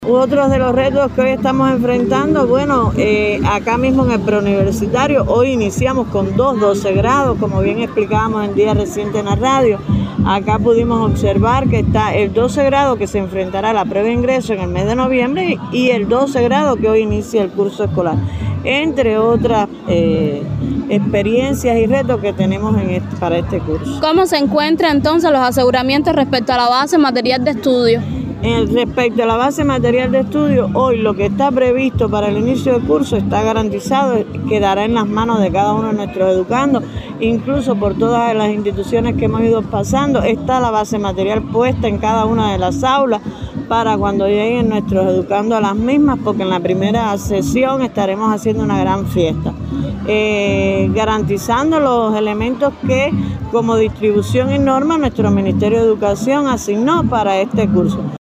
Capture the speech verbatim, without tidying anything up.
Otros de los retos que hoy estamos enfrentando, bueno, eh, acá mismo en el preuniversitario, hoy iniciamos con dos doce grados, como bien explicábamos en día reciente en la radio. Acá pudimos observar que está el doce grado que se enfrentará a la prueba de ingreso en el mes de noviembre y el doce grado que hoy inicia el curso escolar, entre otras eh, experiencias y retos que tenemos en este, para este curso. ¿Cómo se encuentran entonces los aseguramientos respecto a la base material de estudio? En respecto a la base material de estudio, hoy lo que está previsto para el inicio del curso está garantizado, quedará en las manos de cada uno de nuestros educandos, incluso por todas las instituciones que hemos ido pasando, está la base material puesta en cada una de las aulas para cuando lleguen nuestros educandos a las mismas, porque en la primera sesión estaremos haciendo una gran fiesta, eh, garantizando los elementos que como distribución y norma nuestro Ministerio de Educación asignó para este curso.